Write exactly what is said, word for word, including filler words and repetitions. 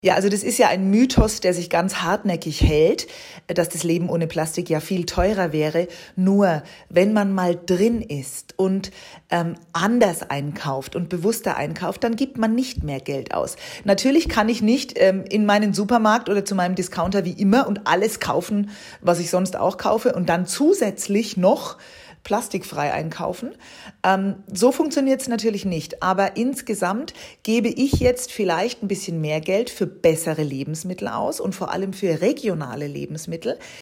Ja, also das ist ja ein Mythos, der sich ganz hartnäckig hält, dass das Leben ohne Plastik ja viel teurer wäre. Nur wenn man mal drin ist und ähm, anders einkauft und bewusster einkauft, dann gibt man nicht mehr Geld aus. Natürlich kann ich nicht ähm, in meinen Supermarkt oder zu meinem Discounter wie immer und alles kaufen, was ich sonst auch kaufe und dann zusätzlich noch plastikfrei einkaufen. Ähm, so funktioniert es natürlich nicht. Aber insgesamt gebe ich jetzt vielleicht ein bisschen mehr Geld für bessere Lebensmittel aus und vor allem für regionale Lebensmittel.